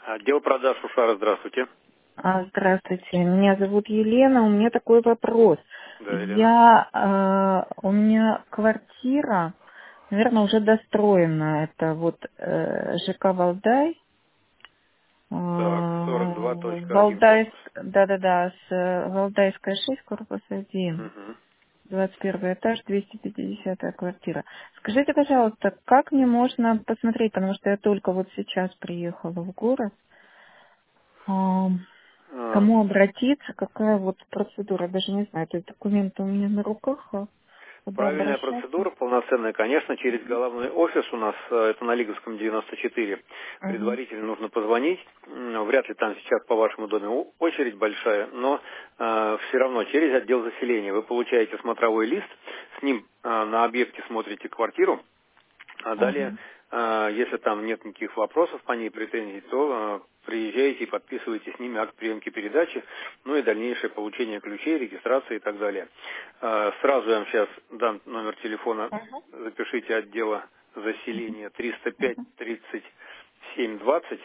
Отдел продаж Шушара, здравствуйте. Здравствуйте, меня зовут Елена. У меня такой вопрос. Да, Елена. У меня квартира, наверное, уже достроена. Это вот ЖК Валдай. Так, 42.1 Валдай, корпус. да-да-да, с Валдайская 6, корпус 1. Угу. 21 этаж, 250-я квартира. Скажите, пожалуйста, как мне можно посмотреть, потому что я только вот сейчас приехала в город. Кому обратиться, какая вот процедура, даже не знаю, то есть документы у меня на руках, куда Правильная обращаться? процедура, полноценная, конечно, через головной офис у нас, это на Лиговском 94. Угу. Предварительно нужно позвонить. Вряд ли там сейчас по вашему дому очередь большая, но все равно через отдел заселения вы получаете смотровой лист, с ним на объекте смотрите квартиру. А далее, Угу. если там нет никаких вопросов по ней, претензий, то приезжаете и подписываете с ними акт приемки передачи, ну и дальнейшее получение ключей, регистрации и так далее. Сразу я вам сейчас дам номер телефона, Угу. запишите отдела заселения 305 37 20.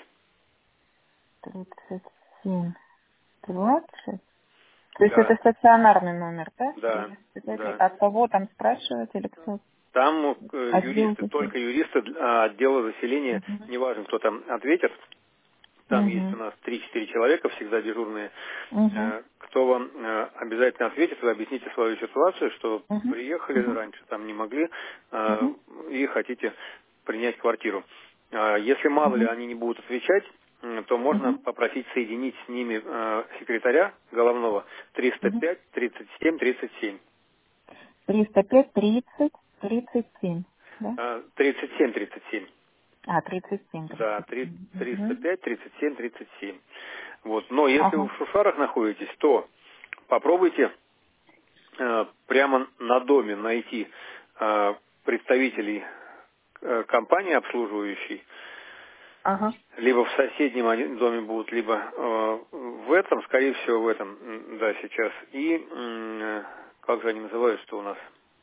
37, 20. То есть это Да, стационарный номер, да? да, 305. да. А кого там спрашивать или кто? Там Отдел юристы, какой? только юристы отдела заселения, Угу. неважно, кто там ответит. Там есть у Угу. нас 3-4 человека, всегда дежурные, Угу. кто вам обязательно ответит, вы объясните свою ситуацию, что Угу. приехали Угу. раньше, там не могли, Угу. и хотите принять квартиру. Если мало ли Угу. они не будут отвечать, то можно Угу. попросить соединить с ними секретаря головного Угу. 305 37 37. 305, 30, 37, да? 37 37. 37, Да, 37. Угу. 305 37 37. Вот. Но если вы Ага. в Шушарах находитесь, то попробуйте прямо на доме найти представителей компании обслуживающей. Ага. Либо в соседнем доме будут, либо в этом, скорее всего, в этом, да, сейчас. И как же они называются-то у нас?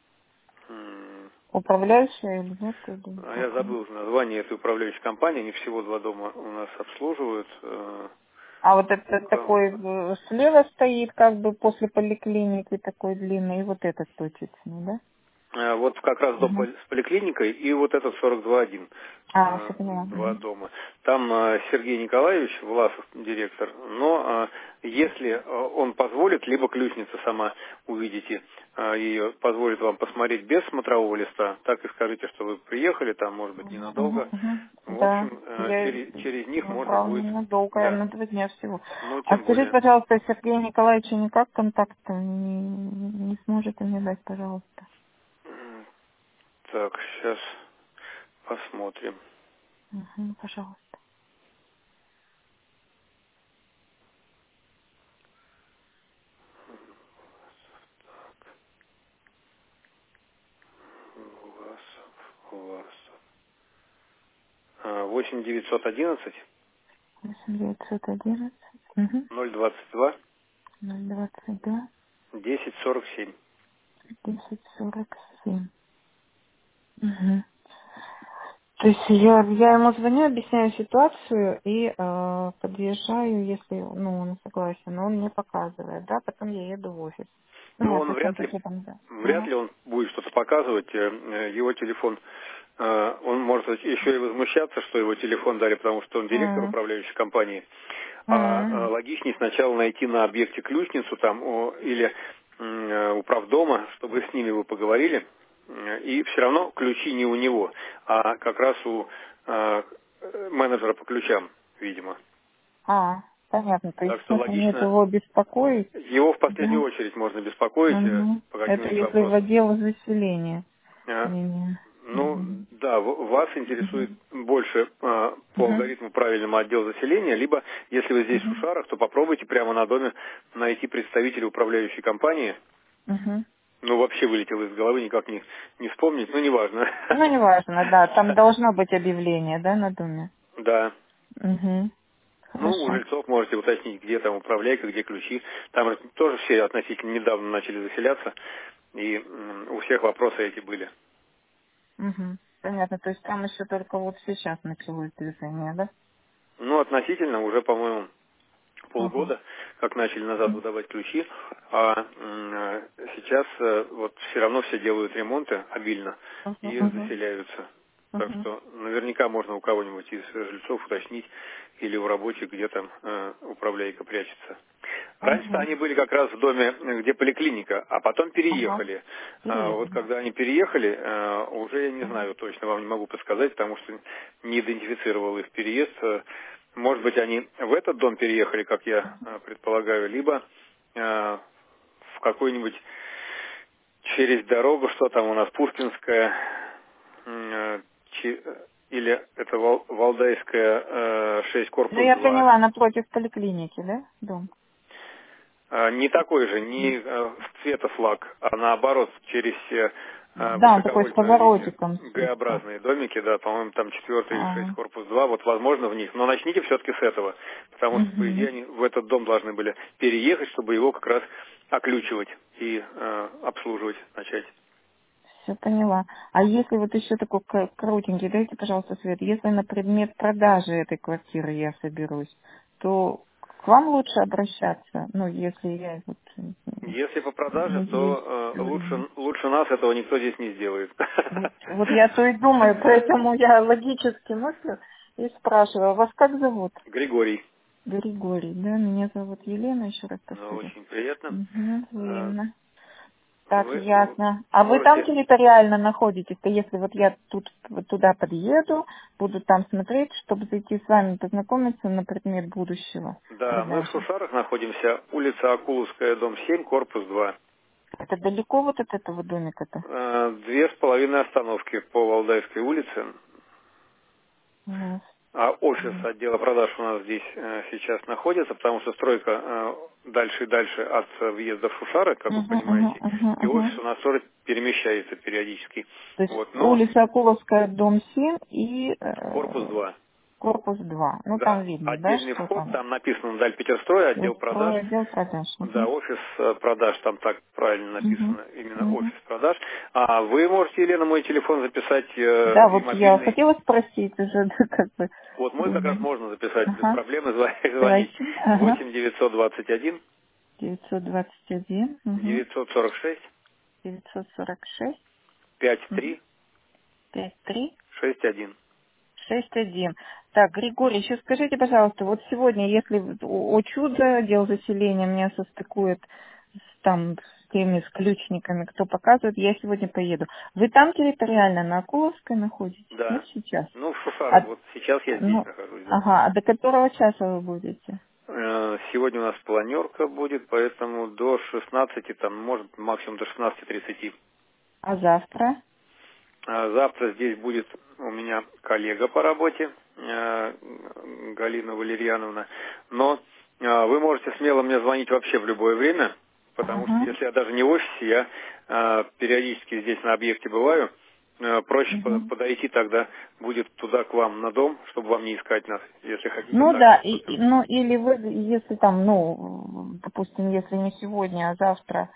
Управляющая или нет? Или Я как она? забыл название этой управляющей компании. Они всего 2 дома у нас обслуживают. А вот это такой слева стоит, как бы после поликлиники такой длинный, и вот этот точечный, да? Вот как раз дом Угу. с поликлиникой и вот этот 42-1. Все поняла. 2 Угу. дома. Там Сергей Николаевич Власов, директор, но если он позволит, либо ключница сама увидите ее, позволит вам посмотреть без смотрового листа, так и скажите, что вы приехали, там, может быть, Угу. Угу. ненадолго. В Да, общем, я через них можно набрала будет, ненадолго, да, на 2 дня всего. ну, А тем скажите, более. пожалуйста, Сергея Николаевича никак контакта не сможете мне дать, пожалуйста? Так, сейчас посмотрим. Угу, пожалуйста. Власов. 8 911 8 911. Угу. 022 022 1047. 1047. Угу. То есть я ему звоню, объясняю ситуацию и подъезжаю, если он согласен, но он мне показывает, да, потом я еду в офис. Ну, Ну, он то есть он вряд ли, такие там, да. вряд ли он будет что-то показывать. Его телефон, он может еще и возмущаться, что его телефон дали, потому что он директор Ага. управляющей компании. А М. логичнее сначала найти на объекте ключницу там или управдома, чтобы с ними вы поговорили. И все равно ключи не у него, а как раз у менеджера по ключам, видимо. Понятно. То есть Так что смысла нет логично, его беспокоить, его в последнюю да? очередь можно беспокоить Угу. по Это каким-нибудь если в вопросам. отдел заселения. А, Не-не. Ну, Мгм. да, вас интересует Мгм. больше по Мгм. алгоритму правильного отдела заселения, либо, если вы здесь в Мгм. Шушарах, то попробуйте прямо на доме найти представителя управляющей компании. Мгм. Ну, вообще вылетело из головы, никак не вспомнить, но неважно. Ну, неважно, да. Там должно быть объявление, да, на доме. Да. Угу. Ну, у Хорошо. жильцов можете уточнить, где там управляйка, где ключи. Там тоже все относительно недавно начали заселяться, и у всех вопросы эти были. Угу. Понятно. То есть там еще только вот сейчас началось движение, да? Ну, относительно, уже, по-моему, полгода, как начали назад выдавать ключи, а сейчас вот все равно все делают ремонты обильно и заселяются. Так что наверняка можно у кого-нибудь из жильцов уточнить или у рабочих, где там управляйка прячется. Раньше они были как раз в доме, где поликлиника, а потом переехали. Вот когда они переехали, уже я не знаю точно, вам не могу подсказать, потому что не идентифицировал их переезд. Может быть, они в этот дом переехали, как я предполагаю, либо в какой-нибудь через дорогу, что там у нас, Пушкинская, или это Валдайская, 6, корпус 2. Ну, я поняла, напротив поликлиники, да, дом? Не такой же, не цвета флаг, а наоборот, через Да, он такой с поворотиком. Г-образные домики, да, по-моему, там 4 или 6, корпус 2, вот возможно в них. Но начните все-таки с этого, потому что, по идее, они в этот дом должны были переехать, чтобы его как раз оключивать и обслуживать начать. Все поняла. А если вот еще такой коротенький, дайте, пожалуйста, совет. Если на предмет продажи этой квартиры я соберусь, то к вам лучше обращаться? Ну, если я вот... Если по продаже, то лучше нас этого никто здесь не сделает. Вот я то и думаю, поэтому я логически мыслю и спрашиваю, вас как зовут? Григорий. Григорий, да, меня зовут Елена, еще раз повторю. Очень приятно. Взаимно. Так, Вы ясно. А вы там территориально находитесь-то, если вот я туда подъеду, буду там смотреть, чтобы зайти с вами познакомиться на предмет будущего? Да, мы в Шушарах находимся, улица Акуловская, дом 7, корпус 2. Это далеко вот от этого домика-то? 2,5 остановки по Валдайской улице. А офис отдела продаж у нас здесь сейчас находится, потому что стройка дальше и дальше от въезда в Шушары, как вы понимаете, и офис у нас тоже перемещается периодически. То есть улица Акуловская, дом 7 и... корпус 2. Корпус 2. Ну, да, там видно, отдельный да, вход, там написано «Даль Петерстрой», отдел продаж. Отдел продаж. Да, офис продаж, там так правильно написано, именно офис продаж. А вы можете, Елена, мой телефон записать да, вот мобильный. Я хотела спросить уже, как бы. Вот мой как раз можно записать без проблем, звонить. 8 921 921 946 946 53 53 61. 61. Так, Григорий, еще скажите, пожалуйста, вот сегодня, если о чудо, отдел заселения меня состыкует с теми, с ключниками, кто показывает, я сегодня поеду. Вы там территориально на Акуловской находитесь? Да. Сейчас? Ну, в Шушарах, вот сейчас я здесь нахожусь. Да. Ага, а до которого часа вы будете? Сегодня у нас планерка будет, поэтому до 16, там, может, максимум до 16:30. А завтра? Завтра здесь будет у меня коллега по работе, Галина Валерьяновна. Но вы можете смело мне звонить вообще в любое время, потому что если я даже не в офисе, я периодически здесь на объекте бываю, проще подойти тогда будет туда к вам на дом, чтобы вам не искать нас, если хотите. Ну да, ну или вы, если там, допустим, если не сегодня, а завтра,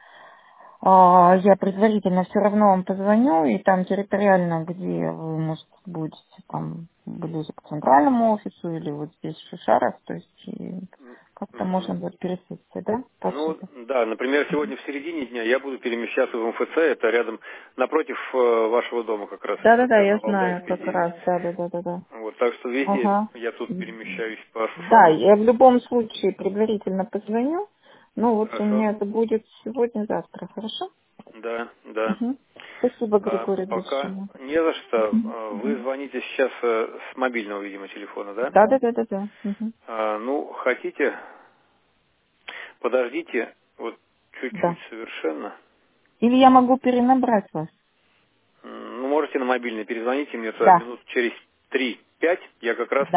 я предварительно все равно вам позвоню, и там территориально, где вы, может, будете там ближе к центральному офису или вот здесь в Шушарах, то есть как-то можно будет пересечься, да? Ну, да, например, сегодня в середине дня я буду перемещаться в МФЦ, это рядом, напротив вашего дома как раз. Да, я знаю, как раз, да. Вот, так что везде я тут перемещаюсь по Шушарам. Да, я в любом случае предварительно позвоню. Ну, вот у меня это будет сегодня-завтра, хорошо? Да. Спасибо, Григорий, пока большое. не за что. Вы звоните сейчас с мобильного, видимо, телефона, да? Да. Ну, хотите, подождите, вот чуть-чуть совершенно. Или я могу перенабрать вас? Ну, можете на мобильный перезвоните мне минут через 3-5, я как раз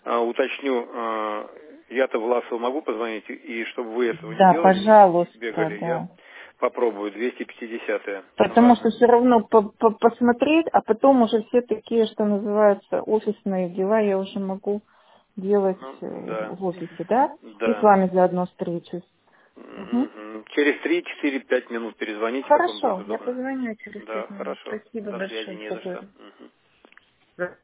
уточню, я-то Власову могу позвонить, и чтобы вы этого не делали, пожалуйста, бегали, я попробую, 250-е. Потому что все равно посмотреть, а потом уже все такие, что называются, офисные дела я уже могу делать в офисе, да? И с вами заодно встречусь. Через 3-4-5 минут перезвоните. Хорошо, я позвоню через 5 минут. Хорошо. Спасибо До большое. связи, не за что.